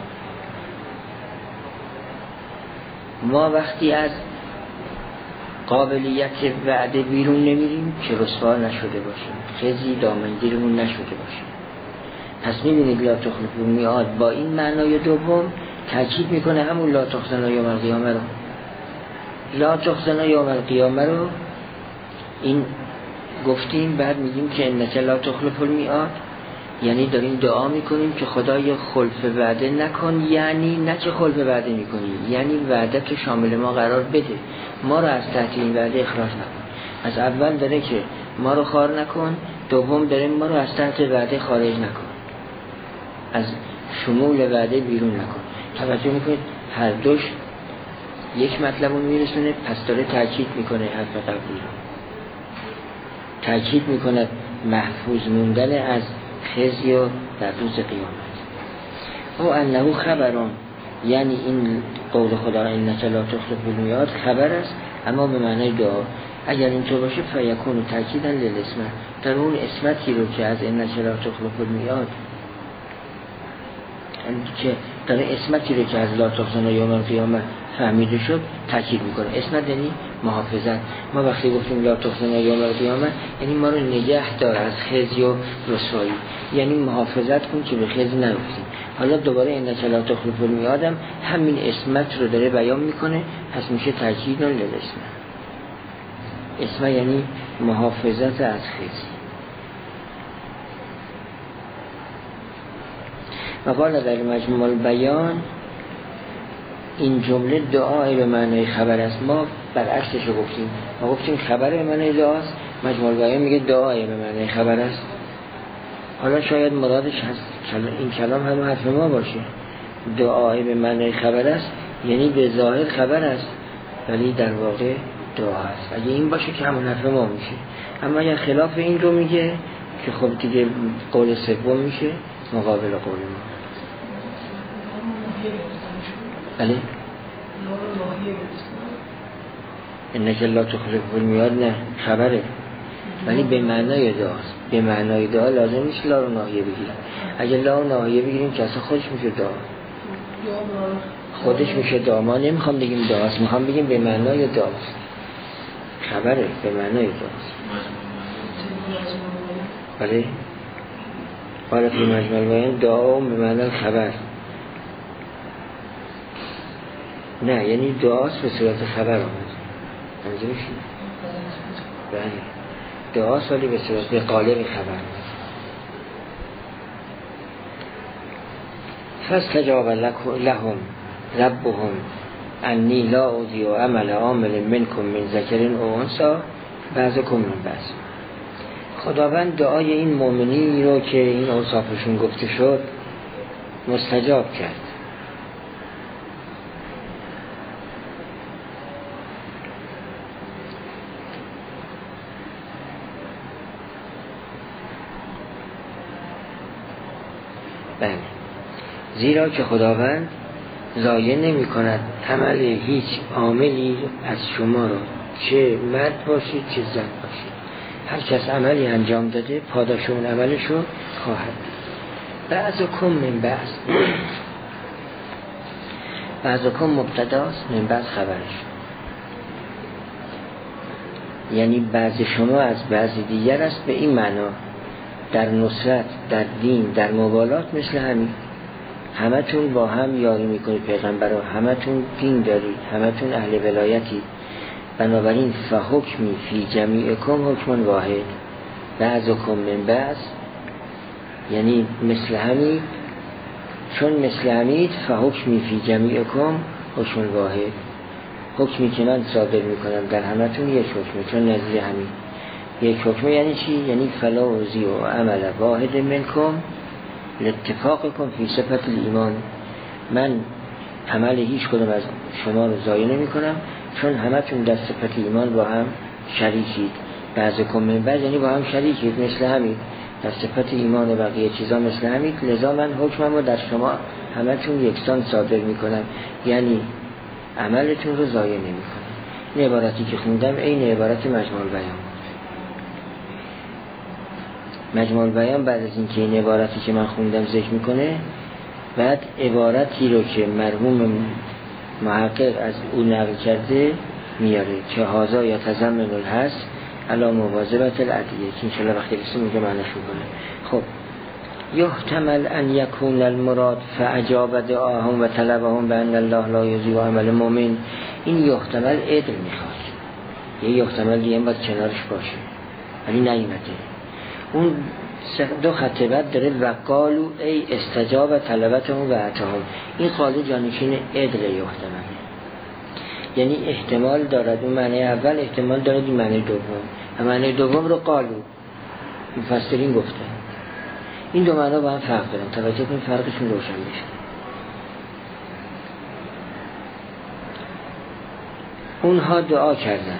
ما وقتی از قابلیت وعده بیرون نمیریم که رسوا نشده باشیم، خزی دامنگیرمون نشده باشیم. پس میبینید لا تخلف المیعاد با این معنای دوم تاکید میکنه همون لا تخزنا یوم القیامه رو. لا تخزنا یوم القیامه رو این گفتیم، بعد میگیم که انک لا تخلف المیعاد یعنی داریم دعا میکنیم که خدای خلف وعده نکن، یعنی نه که خلف وعده میکنی، یعنی وعده که شامل ما قرار بده، ما رو از تحت این وعده اخراج نکن. از اول داره که ما رو خار نکن، دوم داره ما رو از تحت وعده خارج نکن، از شمول وعده بیرون نکن. توجه میکنید هر دوش یک مطلب رو میرسونه، پس داره تاکید میکنه حرف قبلی رو، تاکید میکنه محفوظ موندن از خزی و در روز قیامت. او انه خبرون یعنی این قول خدا انک لا تخلف المیعاد خبر است، اما به معنی دعا. اگر اینطور باشه فیکون تاکیدا للاسمت، در اون اسمتی رو که از انک لا تخلف المیعاد که داره اسمتی رو که از لا تخزن یوم القیامه فهمیده شد تاکید میکنه. اسمت یعنی محافظت. ما وقتی گفتیم لا تخزن یوم القیامه یعنی ما رو نگه دار از خزی و رسوایی، یعنی محافظت کن که به خزی نیفتیم. حالا دوباره این لا تخلف المیعاد همین اسمت رو داره بیان میکنه، پس میشه تاکید للاسم. اسم یعنی محافظت از خزی. و قال در مجموع البیان این جمله دعای به معنای خبر است. ما برعکسش رو گفتیم، ما گفتیم خبر به معنای دعاست، مجموع البیان میگه دعای به معنای خبر است. حالا شاید مرادش هست این کلام هم حرف ما باشه، دعای به معنای خبر است یعنی به ظاهر خبر است ولی در واقع دعا است. اگه این باشه که همون حرف ما میشه. اما اگر خلاف این رو میگه که خب دیگه قول سوم میشه مقابل قول ما. بله انک لا تخلف المیعاد نه خبره ولی به معنای دعاست. به معنای دعا لازم نیست لا رو ناحیه بگیریم. اگه لا رو ناحیه بگیریم که اصلا خودش میشه دعا، خودش میشه دعا. ما نمیخوام بگیم دعاست، میخوام بگیم به معنای دعاست. خبره به معنای دعاست. بله قال فی مجموع البیان دعا به معنای خبر. نه یعنی دعاست به صورت خبر آمد. منظورش بله دعاست ولی به صورت به قالب خبر. فاستجاب لهم ربهم انی لا اضیع عمل عامل منکم من ذکر او انثی بعضکم من بعض. خداوند دعای این مؤمنی رو که این اوصافشون گفته شد مستجاب کرد. بله زیرا که خداوند ضایع نمی کند عمل هیچ عاملی از شما رو، چه مرد باشید چه زن باشید. هر کس عملی انجام داده پاداش اون عملش رو خواهد. بعضکم من بعض، بعضکم مبتداست من بعض خبرش، یعنی بعض شما از بعض دیگر است. به این معنا در نصرت، در دین، در مبالات مثل همین. همتون با هم یاری میکنید پیغمبر رو، همتون دین دارید، همتون اهل ولایتی. بنابراین فحکمی فی جمیعکم حکم واحد بعضکم من بعض، یعنی مثل همین. چون مثل همین فحکمی فی جمیعکم حکم واحد، حکمی که من صادر میکنم در همتون یک حکمه. چون نظیر همین یک حکمه یعنی چی؟ یعنی فلا اضیع عمل واحد منکم لاتفاقکم فی صفت الایمان. من عمل هیچ کدوم از شما رو ضایع نمی کنم چون همتون در صفت ایمان با هم شریکید. بعضکم من بعض یعنی با هم شریکید، مثل همین در صفت ایمان و بقیه چیزا مثل همین. لذا من حکمم رو در شما همتون یکسان صادر می کنم، یعنی عملتون رو ضایع نمی کنم. این عبارتی که خوندم این عبارت مجموع البیان. مجموع البیان بعد از این که این عبارتی که من خوندم ذکر میکنه، بعد عبارتی رو که مرحوم محقق از او نقل کرده میاره که هازا یا تضمن الحث علی مواظبت الادعیه، که انشاءالله وقتی رسیم میگه معنیش میکنه. خب یحتمل ان یکون المراد فاجاب دعاهم و طلبهم بان الله لا یضیع عمل مؤمن. این یحتمل عدل میخواد، یه یحتمل دیگه باید کنارش باشه ولی نیومده. اون دو خط بعد داره وقالو ای استجاب طلبتهم و عطاهم. این قاله جانشین عدل یحتمل، یعنی احتمال دارد اون معنی اول، احتمال دارد این معنی دوم. و معنی دوم رو قالو مفسرین گفته. این دو معنی با هم فرق دارن، توجه کنید فرقشون روشن میشه. اونها دعا کردن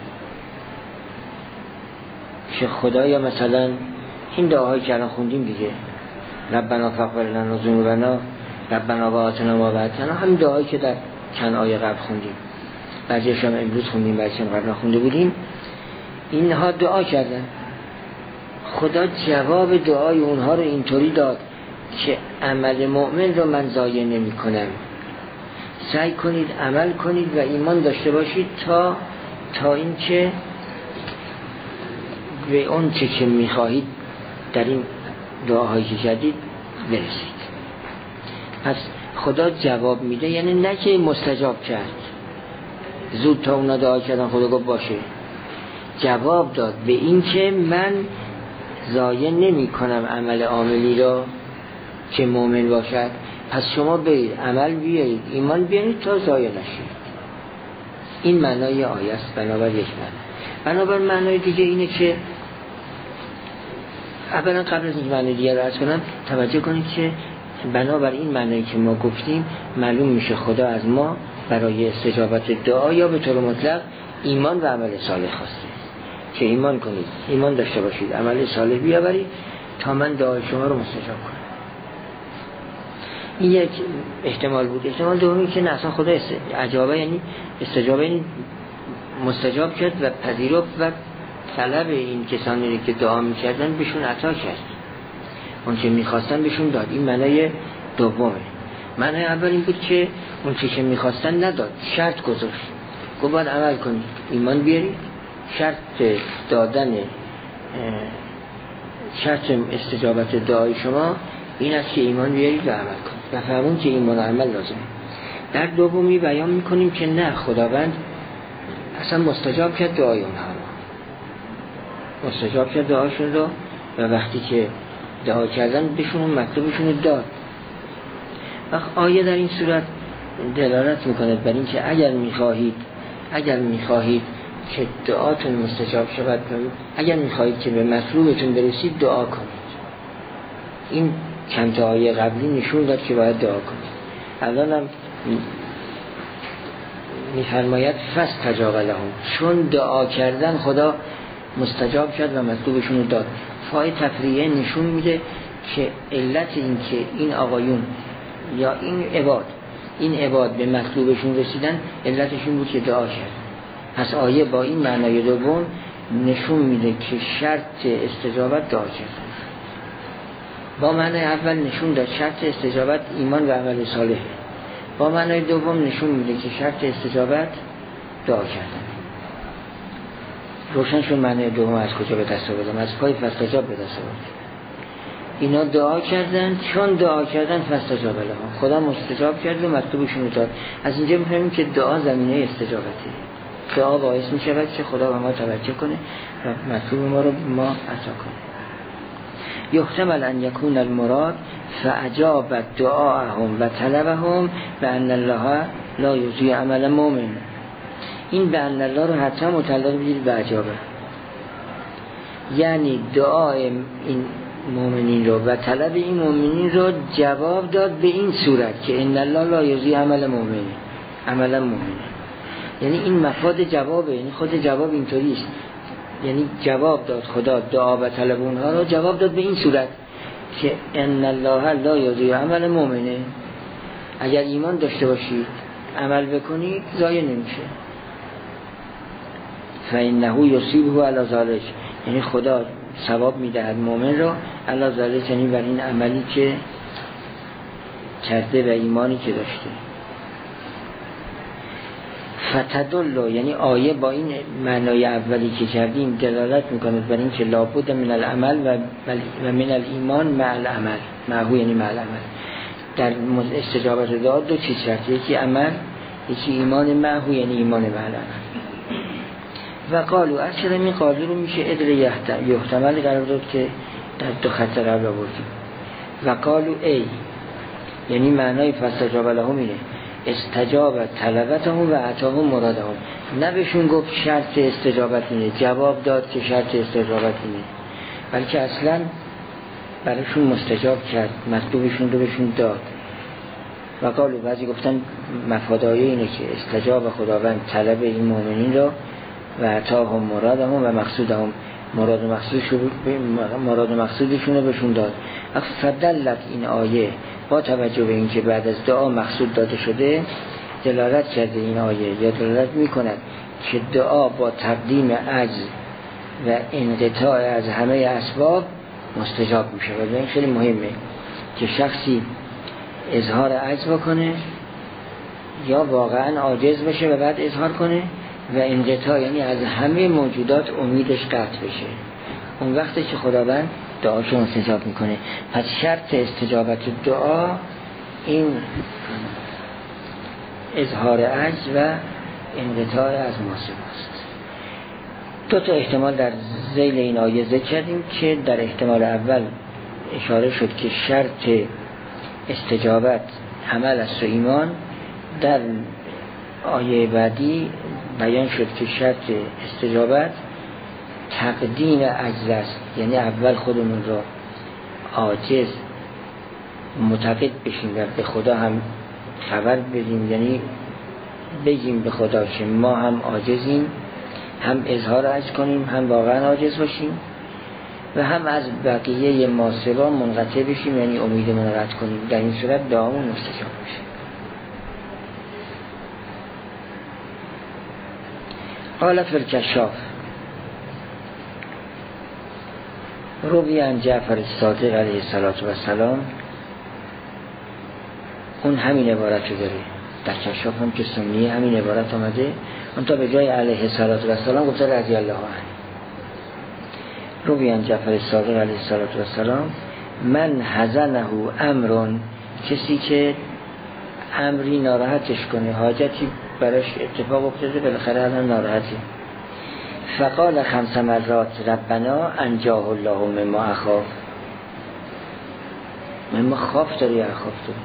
که خدایا مثلا این دعاهایی که الان خوندیم دیگه، ربنا فاغفر لنا ذنوبنا ربنا وآتنا ما وعدتنا، همین دعایی که در چند آیه قبل خوندیم، بعضیش هم امروز خوندیم بعضیش هم قبل خونده بودیم. اینها دعا کردن، خدا جواب دعای اونها رو اینطوری داد که عمل مؤمن رو من ضایع نمی کنم. سعی کنید عمل کنید و ایمان داشته باشید تا تا اینکه به اون چه که میخواهید در این دعاهایی که کردید برسید. پس خدا جواب میده، یعنی نه که مستجاب کرد زود تا اونا دعا کردن خدا گفت باشه، جواب داد به این که من ضایع نمی کنم عمل عاملی را که مؤمن باشد. پس شما برید عمل بیارید ایمان بیارید تا ضایع نشید. این معنای آیه است. بنابر یک معنی. بنابر معنای دیگه اینه که اولا قبل از اینکه معنی دیگه رو عرض کنم توجه کنید که بنابر این معنی که ما گفتیم معلوم میشه خدا از ما برای استجابت دعا یا به طور مطلق ایمان و عمل صالح خواسته که ایمان کنید، ایمان داشته باشید، عمل صالح بیاورید تا من دعای شما رو مستجاب کنم. این یک احتمال بود. احتمال دومی که نه اصلا خدا عجابه، یعنی استجابه، یعنی مستجاب کرد و پذیرفت و طلب این کسانی که دعا میکردن بهشون عطا کرد، اون چه میخواستن بهشون داد. این معنای دومه. معنای اول این بود که اون چه که میخواستن نداد، شرط گذاشت، گفت باید عمل کنید، ایمان بیارید. شرط دادن شرط استجابت دعای شما این است که ایمان بیارید و عمل کنید و فهمون که ایمان و عمل لازمه. در دومی بیان میکنیم که نه، خداوند اصلا مستجاب کرد دعای اونها رو، مستجاب کرد دعاشون رو و وقتی که دعا کردن بهشون مطلوبشون رو داد. وقت آیه در این صورت دلالت میکنه بر این که اگر میخواهید اگر میخواهید که دعاتون مستجاب شود، اگر میخواهید که به مطلوبتون برسید دعا کنید. این چند تا آیه قبلی نشون داد که باید دعا کنید. الان هم میفرماید فاستجاب لهم، چون دعا کردن خدا مستجاب کرد و مطلوبشون رو داد. فای تفریعه نشون میده که علت این که این آقایون یا این عباد این عباد به مطلوبشون رسیدن علتشون بود که دعا کرد. پس آیه با این معنای دوم نشون میده که شرط استجابت دعا کردن. با معنای اول نشون داد شرط استجابت ایمان و عمل صالح. با معنای دوم نشون میده که شرط استجابت دعا کردن. روشن شد معنای دوم از کجا به دست آوردم؟ از پای فاستجاب به دست آوردم. اینا دعا کردن، چون دعا کردن فاستجاب لهم، خدا مستجاب کرد و مطلوبشون رو داد. از اینجا می‌فهمیم که دعا زمینه استجابته. دعا باعث می‌شود که خدا به ما توجه کنه و مطلوب ما رو ما عطا کنه. یحتمل ان یکون المراد فاجاب دعاءهم و طلبهم بان الله لا یضیع عمل مؤمن. این به ان الله رو حتما متعلق بگیرید به اجابه، یعنی دعای این مؤمنین رو و طلب این مؤمنین رو جواب داد به این صورت که ان الله لا یضیع عمل مؤمن، عمل مؤمن. یعنی این مفاد جوابه، یعنی خود جواب اینطوری است، یعنی جواب داد خدا دعا و طلب اونها رو جواب داد به این صورت که ان الله لا یضیع عمل مؤمن. اگر ایمان داشته باشید عمل بکنید ضایع نمیشه. فانه یصیبه علی ذلک، یعنی خدا ثواب میدهد مؤمن را علی ذلک، یعنی بر این عملی که کرده و ایمانی که داشته. فتدل، یعنی آیه با این معنای اولی که کردیم دلالت میکنه بر این که لابد من العمل و من الایمان مع العمل، معهو یعنی مع العمل. در استجابت دعا دو چیز شرط، یکی عمل، یکی ایمان. معهو یعنی ایمان مع العمل. و قالو اصلا این قالو رو میشه ادر یحتمل قرار داد که در دو خط قبل آوردیم. و قالو ای، یعنی معنای فاستجاب لهم اینه استجاب طلبتهم و عطاهم مرادهم. نه بهشون گفت شرط استجابت اینه، جواب داد که شرط استجابت اینه، بلکه اصلا برایشون مستجاب کرد، مطلوبشون رو بهشون داد. و قالو بعضی گفتن مفاد آیه اینه که استجاب خداوند طلب این مؤمنین را و عطاهم مرادهم و مقصودهم، مراد و مقصودشون مراد و مقصودشون رو بهشون داد. فدلت این آیه با توجه به اینکه بعد از دعا مقصود داده شده دلالت کرده این آیه یا دلالت میکند که دعا با تقدیم عجز و انقطاع از همه اسباب مستجاب میشه و این خیلی مهمه که شخصی اظهار عجز بکنه یا واقعا عاجز بشه و بعد اظهار کنه، و انقطاع یعنی از همه موجودات امیدش قطع بشه. اون وقتی که خداوند دعاشو استجاب میکنه. پس شرط استجابت دعا این اظهار عجز و انقطاع از محاسباست. دو تا احتمال در ذیل این آیه ذکر کردیم که در احتمال اول اشاره شد که شرط استجابت عمل است و ایمان، در آیه بعدی بیان شد که شرط استجابت تقدیم عجز است، یعنی اول خودمون را عاجز معتقد بشیم و به خدا هم خبر بدیم، یعنی بگیم به خدا که ما هم عاجزیم، هم اظهار عجز کنیم، هم واقعا عاجز باشیم و هم از بقیه ما سوا منقطع بشیم، یعنی امیدمون رد کنیم. در این صورت دعامون مستجاب میشه. قال فی الکشاف روی عن جعفر الصادق علیه السلام، اون همین عبارت رو داره در کشاف هم که سنیه همین عبارت آمده، اون تا به جای علیه السلام گفته رضی الله عنه. روی عن جعفر الصادق علیه السلام من حزنه امرون، کسی که امری ناراحتش کنه، حاجتی براش اتفاق افتاده بالاخره الان ناراحتی، فقال خمس مرات ربنا انجاه الله مما اخاف، مما خاف داری یا اخاف داری؟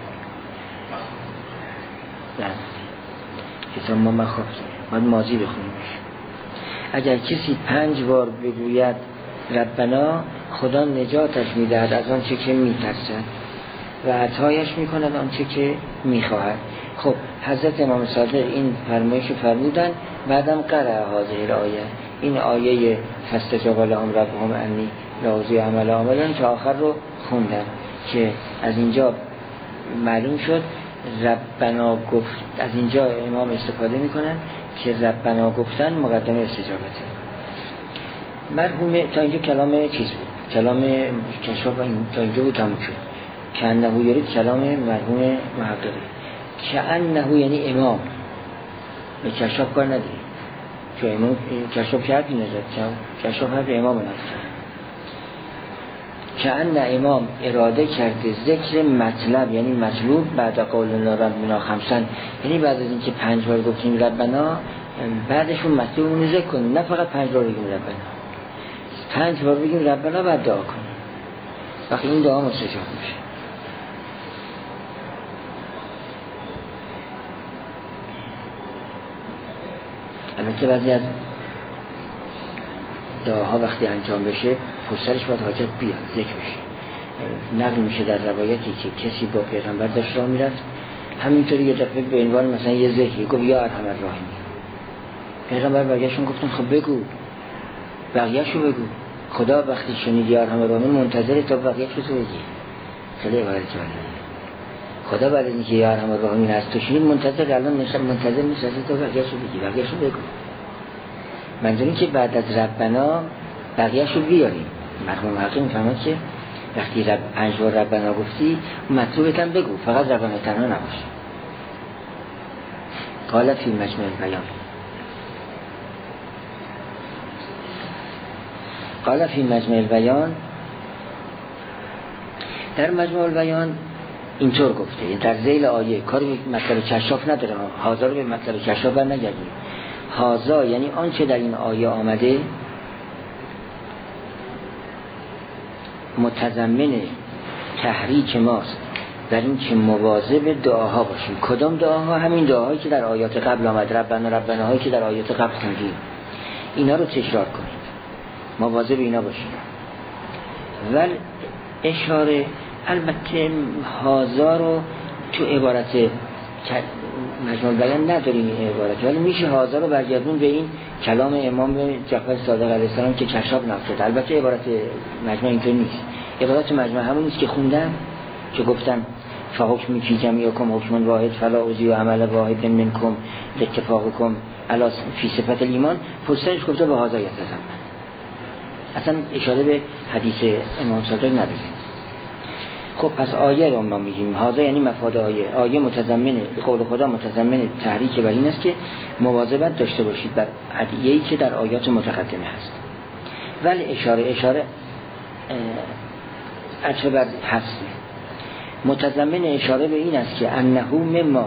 نه کتاب ما مخاف داری، باید ماضی بخونیمش. اگر کسی پنج بار بگوید ربنا، خدا نجاتش میدهد از آنچه که میترسد و عطایش میکند آنچه که میخواهد. خب حضرت امام صادق این فرمایش رو فرمودن، بعدم قرأ هذه الآیه، این آیه فاستجاب لهم ربهم انی لا اضیع عمل عامل تا آخر رو خوندن که از اینجا معلوم شد ربنا گفت. از اینجا امام استفاده میکنن که ربنا گفتن مقدمه استجابته. مرحوم تا اینجا کلام چیز بود، کلام کشاف تا اینجا بود تموم شد. که انه یارید کلام مرحوم محققی، که انه یعنی امام به کشاف کار نداری، که امام کشاف که حرفی نزد، کشاف حرف امام نزد. که ان امام اراده کرده ذکر مطلب یعنی مطلوب بعد قولنا ربنا خمسن، یعنی بعد از این که پنج بار گفتیم ربنا بعدشون مطلوب اون ذکر کنیم، نه فقط پنج بار بگیم ربنا، پنج بار بگیم ربنا بعد دعا کنیم، وقتی این دعا مستجاب میشه. البته بعضی از دعاها وقتی انجام بشه پشترش باید حاجت بیاد ذکر بشه. نقل میشه در روایتی که کسی با پیغمبر داشت راه میرفت، همینطوری یه دفعه به عنوان مثلا یه ذکری گفت یا ارحم الراحمین، پیغمبر برگشتون گفتن خب بگو بقیه‌شو بگو، خدا وقتی شنید یا ارحم الراحمین منتظر تا بقیه‌شو تو بگی. خیلی عبارت جالبه. خدا بعد از اینکه یا ارحم الراحمین از تو شنید منتظر الان نشه منتظر نیست تا بقیه‌شو بگی، بقیه‌شو بگو. منظوری که بعد از ربنا بقیه‌شو بیاریم. مرحوم حقیقی میفهمد که وقتی رب پنج بار ربنا گفتی مطلوبت هم بگو، فقط ربنا تنها نباش. قال فی مجمع البیان قال فی مجمع البیان در مجمع البیان اینطور گفته، یعنی در ذیل آیه کاری به مطلب کشاف نداره، هازا رو به مطلب کشاف بر نگردیم. هازا یعنی آنچه در این آیه آمده متضمن تحریک ماست در این که مواظب دعاها باشیم. کدام دعاها؟ همین دعاهایی که در آیات قبل آمد، ربنا ربنا هایی که در آیات قبل خوندیم، اینا رو تکرار کنیم، مواظب اینا باشیم. ول اشاره البته هازا رو تو عبارت مجموع بیان نداریم این عبارت، ولی میشه هازا رو برگردون به این کلام امام جعفر صادق علیه السلام که کشاف نقل. البته عبارت مجموع اینطور نیست، عبارت مجموع همون نیست که خوندم که گفتم فحکم فی جمیعکم حکم واحد فلا اضیع عمل واحد منکم لاتفاقکم علی فی صفت الایمان، پشتش گفته به هازا یتضمن، اصلا اشاره به حدیث امام صادق نداره. خب پس آیه رو ما میگیم هذا یعنی مفاد آیه. آیه متضمن قول خدا متضمن تحریک بر این است که مواظبت داشته باشید بر ادعیه‌ای که در آیات متقدمه هست. ولی اشاره اشاره عطف بر هست متضمن اشاره به این است که انه مما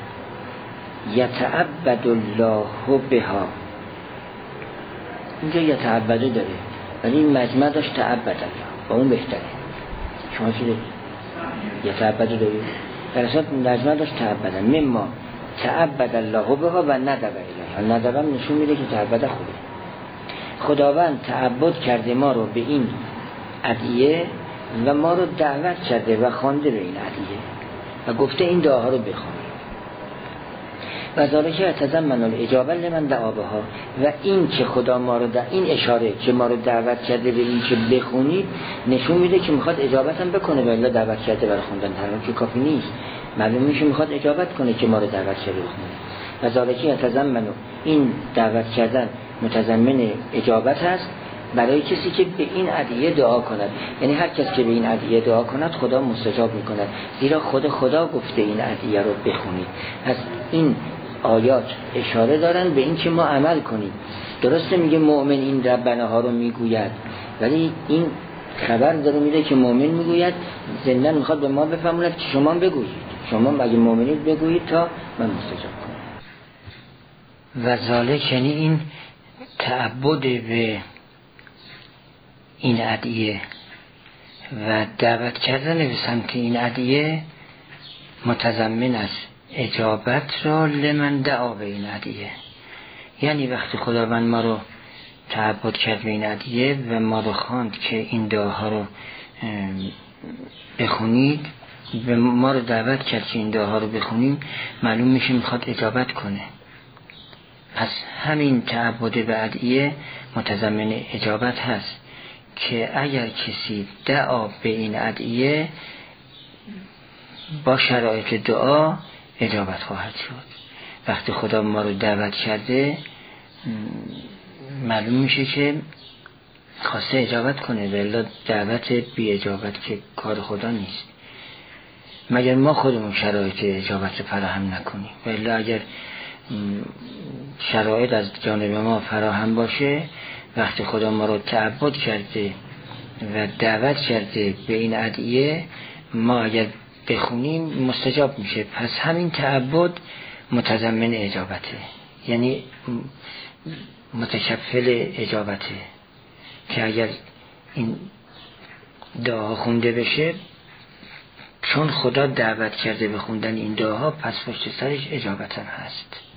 یتعبد الله بها. اینجا یتعبده داره ولی این مجمع داشت تعبد الله با اون بهتره. شما چی دارید؟ یتعبده دارید؟ در اصلا مجمع داشت تعبده مما تعبد الله بها و ندب الیها. ندب هم نشون میده که تعبده خوبه. خداوند تعبد کرده ما رو به این ادعیه و ما رو دعوت کرده و خوانده به این ادعیه و گفته این دعاها رو بخوانید. و ذالک یتضمن الاجابه لمن دعا بها. و این که خدا ما رو در این اشاره که ما رو دعوت کرده به این که بخونید نشون میده که میخواد اجابت هم بکنه. به الله دعوت کرده برای خوندن تنها که کافی نیست، معلوم میشه میخواد اجابت کنه که ما رو دعوت کرده بخونید. و ذالک یتضمن، این دعوت کردن متضمن اجابت است برای کسی که به این ادعیه دعا کند. یعنی هر کس که به این ادعیه دعا کند خدا مستجاب میکند، زیرا خود خدا گفته این ادعیه رو بخونید. پس این آیات اشاره دارن به این که ما عمل کنیم. درسته میگه مؤمن این ربنا ها رو میگوید، ولی این خبر داره میده که مؤمن میگوید، ضمن میخواد به ما بفهموند که شما بگویید، شما اگه مؤمنید بگویید تا من مستجاب کنم. و ذالک یعنی این تعبد به این ادعیه و دعوت کردن به سمت این ادعیه متضمن است اجابت را لمن دعا به این ادعیه. یعنی وقتی خداوند ما رو تعبد کرد به این ادعیه و ما رو خواند که این دعاها رو بخونید، و ما رو دعوت کرد که این دعاها رو بخونیم، معلوم میشه میخواد اجابت کنه. پس همین تعبد به ادعیه متضمن اجابت هست که اگر کسی دعا به این ادعیه با شرایط دعا اجابت خواهد شد. وقتی خدا ما رو دعوت کرده معلوم میشه که خواسته اجابت کنه، ولی دعوت بی اجابت که کار خدا نیست، مگر ما خودمون شرایط اجابت رو فراهم نکنیم. ولی اگر شرایط از جانب ما فراهم باشه، وقتی خدا ما رو تعبد کرده و دعوت کرده به این ادعیه، ما اگر بخونیم مستجاب میشه. پس همین تعبد متضمن اجابته، یعنی متکفل اجابته، که اگر این دعا خونده بشه، چون خدا دعوت کرده به خوندن این دعاها، پس پشت سرش اجابت هم هست.